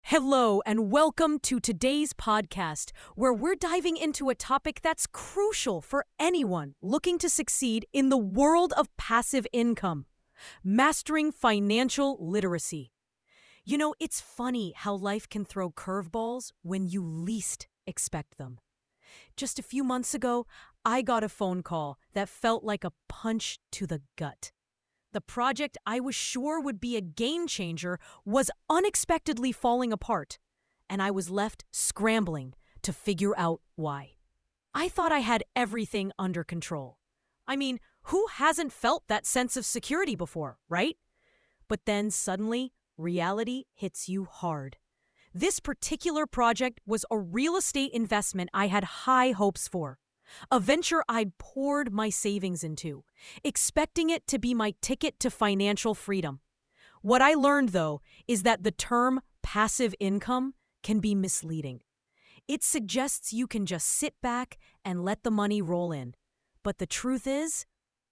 Hello, and welcome to today's podcast, where we're diving into a topic that's crucial for anyone looking to succeed in the world of passive income: mastering financial literacy. You know, it's funny how life can throw curveballs when you least expect them. Just a few months ago, I got a phone call that felt like a punch to the gut. The project I was sure would be a game changer was unexpectedly falling apart, and I was left scrambling to figure out why. I thought I had everything under control. I mean, who hasn't felt that sense of security before, right? But then suddenly, reality hits you hard. This particular project was a real estate investment I had high hopes for. A venture I'd poured my savings into, expecting it to be my ticket to financial freedom. What I learned, though, is that the term passive income can be misleading. It suggests you can just sit back and let the money roll in. But the truth is,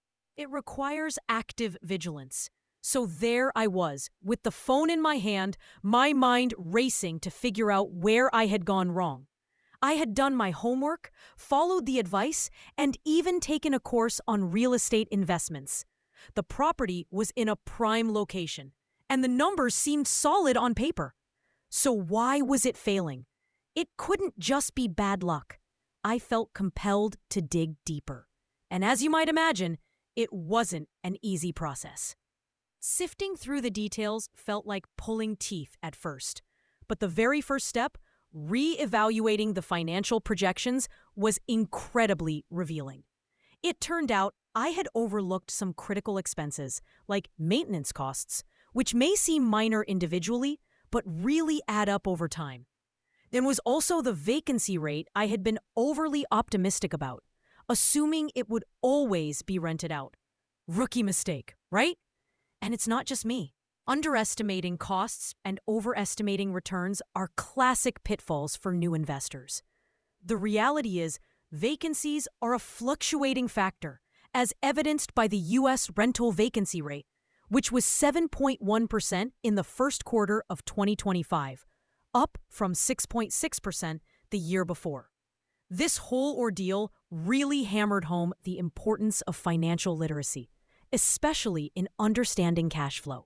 it requires active vigilance. So there I was, with the phone in my hand, my mind racing to figure out where I had gone wrong. I had done my homework, followed the advice, and even taken a course on real estate investments. The property was in a prime location, and the numbers seemed solid on paper. So why was it failing? It couldn't just be bad luck. I felt compelled to dig deeper. And as you might imagine, it wasn't an easy process. Sifting through the details felt like pulling teeth at first. But the very first step, re-evaluating the financial projections, was incredibly revealing. It turned out I had overlooked some critical expenses, like maintenance costs, which may seem minor individually, but really add up over time. There was also the vacancy rate I had been overly optimistic about, assuming it would always be rented out. Rookie mistake, right? And it's not just me. Underestimating costs and overestimating returns are classic pitfalls for new investors. The reality is, vacancies are a fluctuating factor, as evidenced by the U.S. rental vacancy rate, which was 7.1% in the first quarter of 2025, up from 6.6% the year before. This whole ordeal really hammered home the importance of financial literacy, especially in understanding cash flow.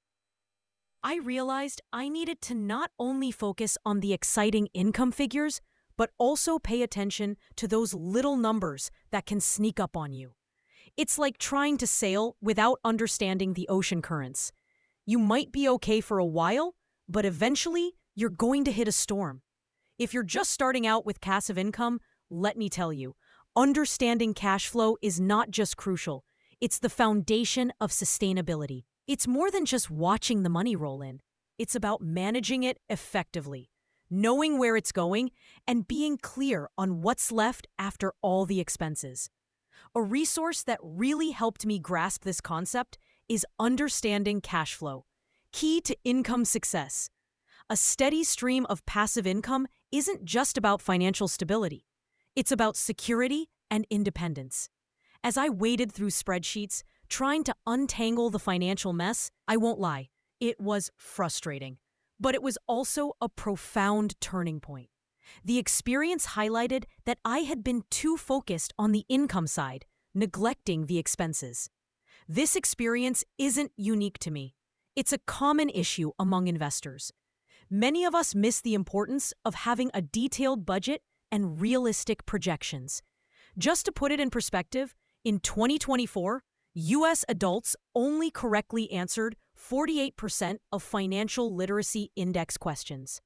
I realized I needed to not only focus on the exciting income figures, but also pay attention to those little numbers that can sneak up on you. It's like trying to sail without understanding the ocean currents. You might be okay for a while, but eventually you're going to hit a storm. If you're just starting out with passive income, let me tell you, understanding cash flow is not just crucial, it's the foundation of sustainability. It's more than just watching the money roll in. It's about managing it effectively, knowing where it's going, and being clear on what's left after all the expenses. A resource that really helped me grasp this concept is Understanding Cash Flow, Key to Income Success. A steady stream of passive income isn't just about financial stability. It's about security and independence. As I waded through spreadsheets, trying to untangle the financial mess, I won't lie, it was frustrating. But it was also a profound turning point. The experience highlighted that I had been too focused on the income side, neglecting the expenses. This experience isn't unique to me. It's a common issue among investors. Many of us miss the importance of having a detailed budget and realistic projections. Just to put it in perspective, in 2024, U.S. adults only correctly answered 48% of financial literacy index questions,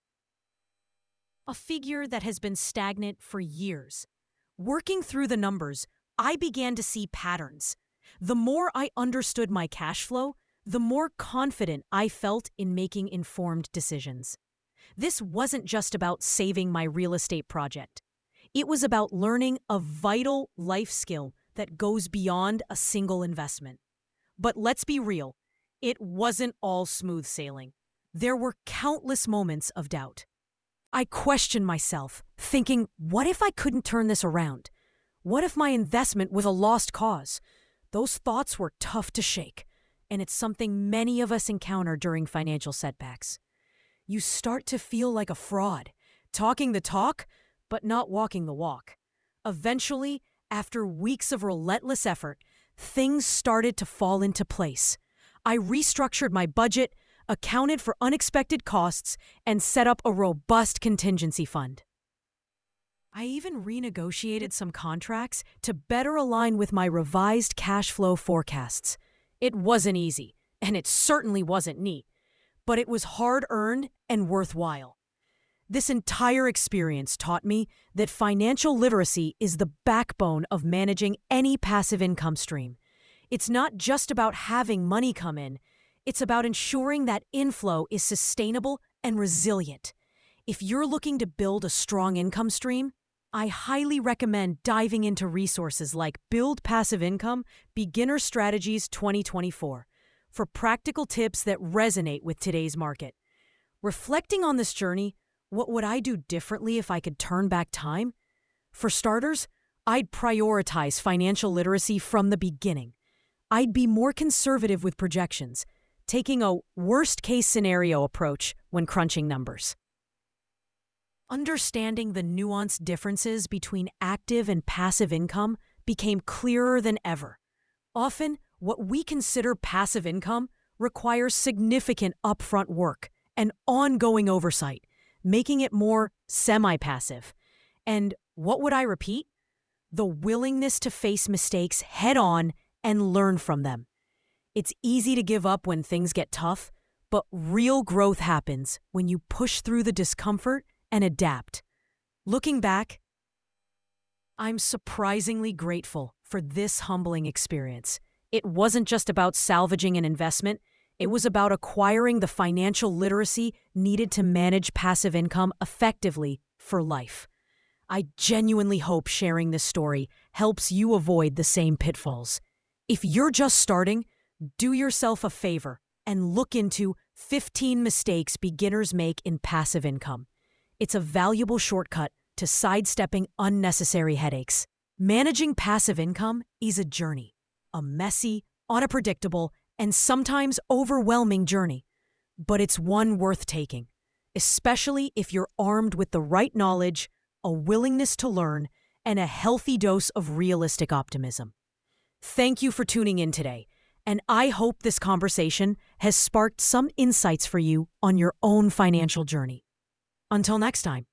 a figure that has been stagnant for years. Working through the numbers, I began to see patterns. The more I understood my cash flow, the more confident I felt in making informed decisions. This wasn't just about saving my real estate project. It was about learning a vital life skill that goes beyond a single investment. But let's be real, it wasn't all smooth sailing. There were countless moments of doubt. I questioned myself, thinking, what if I couldn't turn this around? What if my investment was a lost cause? Those thoughts were tough to shake, and it's something many of us encounter during financial setbacks. you start to feel like a fraud, talking the talk, but not walking the walk. Eventually, after weeks of relentless effort, things started to fall into place. I restructured my budget, accounted for unexpected costs, and set up a robust contingency fund. I even renegotiated some contracts to better align with my revised cash flow forecasts. It wasn't easy, and it certainly wasn't neat, but it was hard-earned and worthwhile. This entire experience taught me that financial literacy is the backbone of managing any passive income stream. It's not just about having money come in, it's about ensuring that inflow is sustainable and resilient. If you're looking to build a strong income stream, I highly recommend diving into resources like Build Passive Income Beginner Strategies 2024 for practical tips that resonate with today's market. Reflecting on this journey, what would I do differently if I could turn back time? For starters, I'd prioritize financial literacy from the beginning. I'd be more conservative with projections, taking a worst-case scenario approach when crunching numbers. Understanding the nuanced differences between active and passive income became clearer than ever. Often, what we consider passive income requires significant upfront work and ongoing oversight, making it more semi-passive. And what would I repeat? The willingness to face mistakes head-on and learn from them. It's easy to give up when things get tough, but real growth happens when you push through the discomfort and adapt. Looking back, I'm surprisingly grateful for this humbling experience. It wasn't just about salvaging an investment, it was about acquiring the financial literacy needed to manage passive income effectively for life. I genuinely hope sharing this story helps you avoid the same pitfalls. If you're just starting, do yourself a favor and look into 15 mistakes beginners make in passive income. It's a valuable shortcut to sidestepping unnecessary headaches. Managing passive income is a journey, a messy, unpredictable, and sometimes overwhelming journey. But it's one worth taking, especially if you're armed with the right knowledge, a willingness to learn, and a healthy dose of realistic optimism. Thank you for tuning in today, and I hope this conversation has sparked some insights for you on your own financial journey. Until next time.